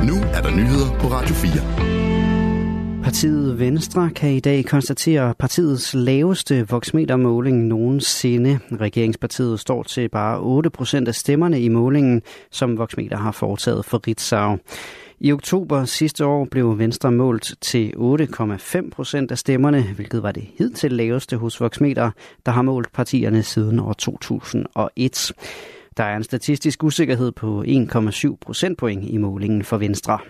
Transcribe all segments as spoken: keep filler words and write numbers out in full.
nu er der nyheder på Radio fire. Partiet Venstre kan i dag konstatere partiets laveste voksmetermåling nogensinde. Regeringspartiet står til bare otte procent af stemmerne i målingen, som Voxmeter har foretaget for Ritzau. I oktober sidste år blev Venstre målt til otte komma fem procent af stemmerne, hvilket var det hidtil laveste hos Voxmeter, der har målt partierne siden år to tusind og et. Der er en statistisk usikkerhed på en komma syv procentpoint i målingen for Venstre.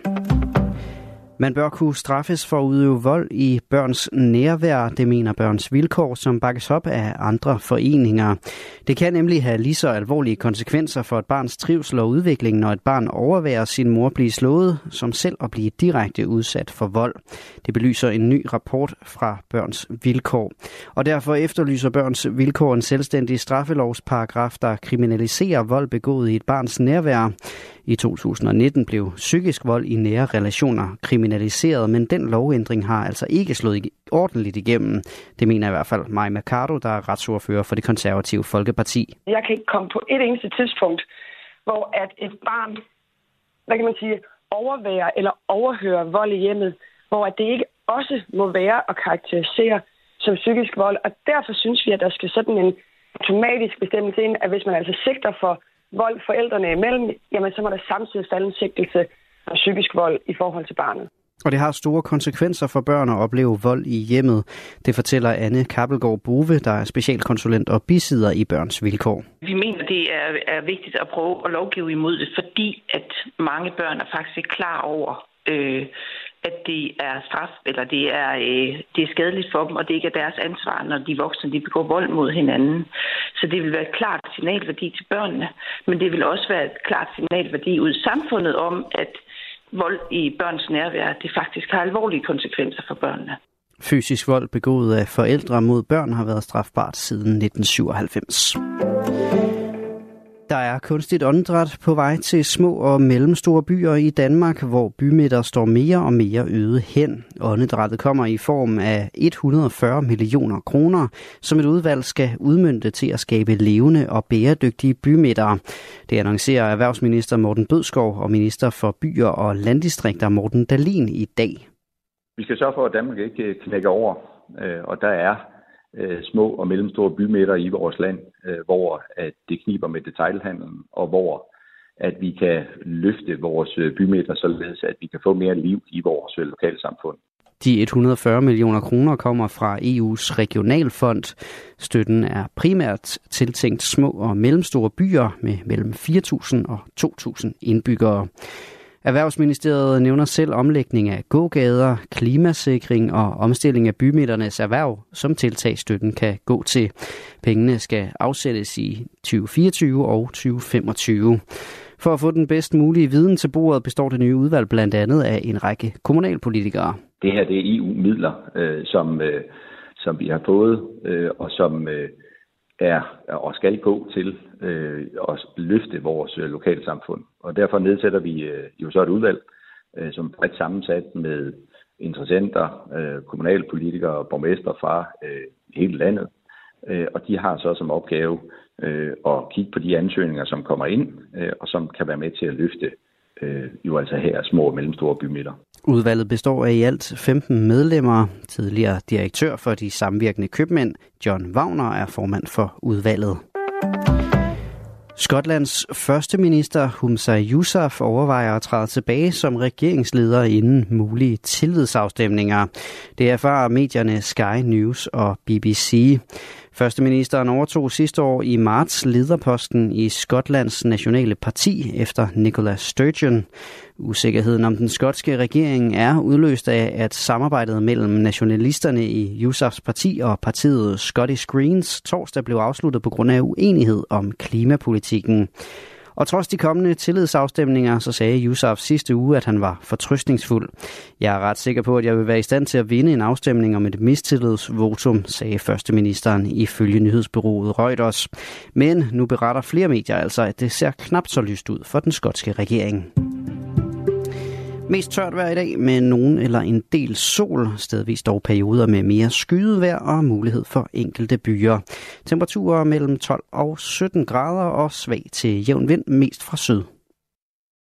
Man bør kunne straffes for at udøve vold i børns nærvær, det mener Børns Vilkår, som bakkes op af andre foreninger. Det kan nemlig have lige så alvorlige konsekvenser for et barns trivsel og udvikling, når et barn overværer sin mor blive slået, som selv at blive direkte udsat for vold. Det belyser en ny rapport fra Børns Vilkår. Og derfor efterlyser Børns Vilkår en selvstændig straffelovsparagraf, der kriminaliserer vold begået i et barns nærvær. I to tusind og nitten blev psykisk vold i nære relationer kriminaliseret, men den lovændring har altså ikke slået ordentligt igennem. Det mener i hvert fald Mai Mercado, der er retsordfører for Det Konservative Folkeparti. Jeg kan ikke komme på et eneste tidspunkt, hvor at et barn, hvad kan man sige, overværer eller overhører vold i hjemmet, hvor at det ikke også må være at karakterisere som psykisk vold. Og derfor synes vi, at der skal sådan en automatisk bestemmelse ind, at hvis man altså sigter for vold forældrene imellem, jamen så må der samtidig falde en sigtelse af psykisk vold i forhold til barnet. Og det har store konsekvenser for børn at opleve vold i hjemmet. Det fortæller Anne Kappelgaard Bove, der er specialkonsulent og bisidder i Børns Vilkår. Vi mener, det er, er vigtigt at prøve at lovgive imod det, fordi at mange børn er faktisk ikke klar over, øh, at det er straf, eller det er, øh, det er skadeligt for dem, og det ikke er deres ansvar, når de voksne de begår vold mod hinanden. Så det vil være et klart signalværdi til børnene, men det vil også være et klart signalværdi ud i samfundet om, at vold i børns nærvær, det faktisk har alvorlige konsekvenser for børnene. Fysisk vold begået af forældre mod børn har været strafbart siden nitten syvoghalvfems. Der er kunstigt åndedræt på vej til små og mellemstore byer i Danmark, hvor bymidter står mere og mere øde hen. Åndedrættet kommer i form af et hundrede og fyrre millioner kroner, som et udvalg skal udmønte til at skabe levende og bæredygtige bymidter. Det annoncerer erhvervsminister Morten Bødskov og minister for byer og landdistrikter Morten Dahlin i dag. Vi skal sørge for, at Danmark ikke knækker over, og der er små og mellemstore bymidter i vores land, hvor at det kniber med detailhandlen, og hvor at vi kan løfte vores bymidter, således at vi kan få mere liv i vores lokalsamfund. De et hundrede og fyrre millioner kroner kommer fra E U's regionalfond. Støtten er primært tiltænkt små og mellemstore byer med mellem fire tusind og to tusind indbyggere. Erhvervsministeriet nævner selv omlægning af gågader, klimasikring og omstilling af bymidternes erhverv, som tiltagsstøtten kan gå til. Pengene skal afsættes i tyve fireogtyve og tyve femogtyve. For at få den bedst mulige viden til bordet består det nye udvalg blandt andet af en række kommunalpolitikere. Det her det er E U-midler, øh, som, øh, som vi har fået, øh, og som øh, er og skal gå til øh, at løfte vores øh, lokalsamfund. Og derfor nedsætter vi øh, jo så et udvalg, øh, som er bredt sammensat med interessenter, øh, kommunalpolitikere og borgmestre fra øh, hele landet. Øh, og de har så som opgave øh, at kigge på de ansøgninger, som kommer ind, øh, og som kan være med til at løfte øh, jo altså her små og mellemstore bymidter. Udvalget består af i alt femten medlemmer. Tidligere direktør for de samvirkende købmænd, John Wagner, er formand for udvalget. Skotlands første minister Humza Yousaf overvejer at træde tilbage som regeringsleder inden mulige tillidsafstemninger. Det erfarer medierne Sky News og B B C. Førsteministeren overtog sidste år i marts lederposten i Skotlands nationale parti efter Nicola Sturgeon. Usikkerheden om den skotske regering er udløst af, at samarbejdet mellem nationalisterne i Yousafs parti og partiet Scottish Greens torsdag blev afsluttet på grund af uenighed om klimapolitikken. Og trods de kommende tillidsafstemninger, så sagde Yousaf sidste uge, at han var fortrøstningsfuld. Jeg er ret sikker på, at jeg vil være i stand til at vinde en afstemning om et mistillidsvotum, sagde førsteministeren ifølge nyhedsbureauet Reuters. Men nu beretter flere medier altså, at det ser knapt så lyst ud for den skotske regering. Mest tørt vejr i dag med nogen eller en del sol, stedvis dog perioder med mere skyet vejr og mulighed for enkelte byer. Temperaturer mellem tolv og sytten grader og svag til jævn vind mest fra syd.